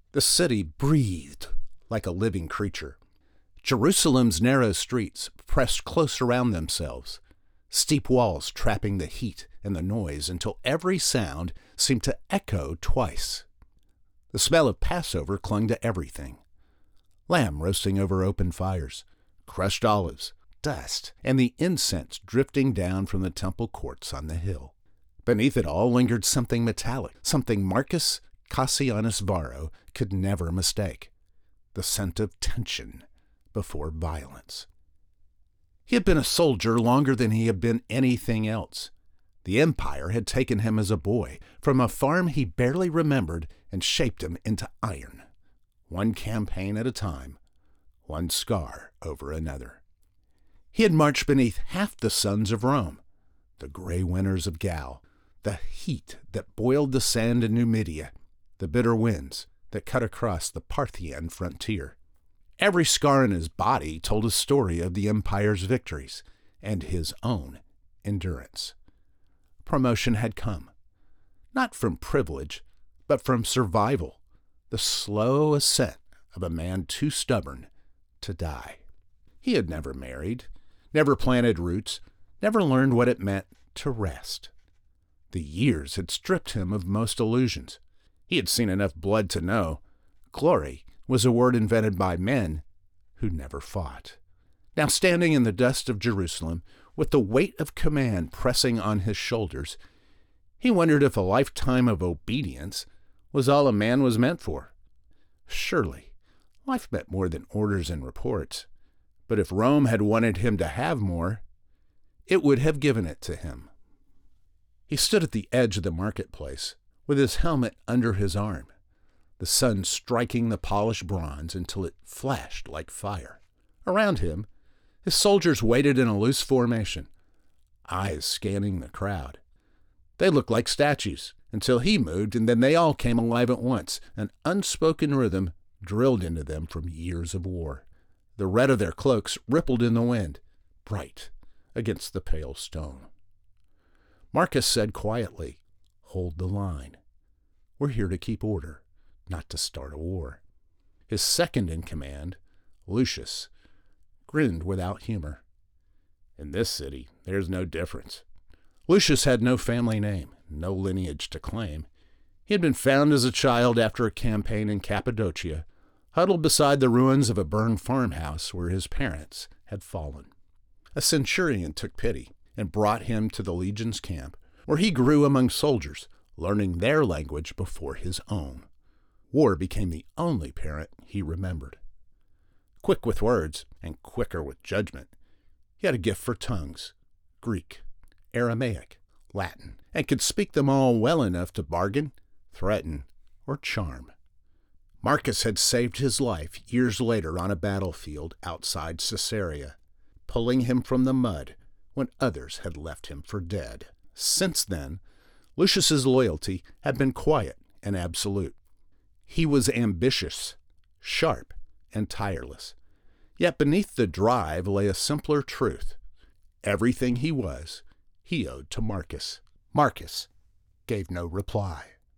The city breathed like a living creature. Jerusalem's narrow streets pressed close around themselves, steep walls trapping the heat and the noise until every sound seemed to echo twice. The smell of Passover clung to everything. Lamb roasting over open fires, crushed olives, dust, and the incense drifting down from the temple courts on the hill. Beneath it all lingered something metallic, something Marcus Cassianus Varro could never mistake: the scent of tension before violence. He had been a soldier longer than he had been anything else. The Empire had taken him as a boy from a farm he barely remembered and shaped him into iron, one campaign at a time, one scar over another. He had marched beneath half the suns of Rome, the gray winters of Gaul, the heat that boiled the sand in Numidia, the bitter winds that cut across the Parthian frontier. Every scar in his body told a story of the Empire's victories and his own endurance. Promotion had come, not from privilege, but from survival, the slow ascent of a man too stubborn to die. He had never married, never planted roots, never learned what it meant to rest. The years had stripped him of most illusions. He had seen enough blood to know glory was a word invented by men who never fought. Now, standing in the dust of Jerusalem, with the weight of command pressing on his shoulders, he wondered if a lifetime of obedience was all a man was meant for. Surely, life meant more than orders and reports. But if Rome had wanted him to have more, it would have given it to him. He stood at the edge of the marketplace, with his helmet under his arm, the sun striking the polished bronze until it flashed like fire. Around him, his soldiers waited in a loose formation, eyes scanning the crowd. They looked like statues until he moved, and then they all came alive at once, an unspoken rhythm drilled into them from years of war. The red of their cloaks rippled in the wind, bright against the pale stone. Marcus said quietly, "Hold the line. We're here to keep order, not to start a war." His second in command, Lucius, grinned without humor. "In this city, there's no difference." Lucius had no family name, no lineage to claim. He had been found as a child after a campaign in Cappadocia, huddled beside the ruins of a burned farmhouse where his parents had fallen. A centurion took pity and brought him to the legion's camp, where he grew among soldiers, learning their language before his own. War became the only parent he remembered. Quick with words and quicker with judgment, he had a gift for tongues: Greek, Aramaic, Latin, and could speak them all well enough to bargain, threaten, or charm. Marcus had saved his life years later on a battlefield outside Caesarea, pulling him from the mud when others had left him for dead. Since then, Lucius's loyalty had been quiet and absolute. He was ambitious, sharp, and tireless. Yet beneath the drive lay a simpler truth. Everything he was, he owed to Marcus. Marcus gave no reply.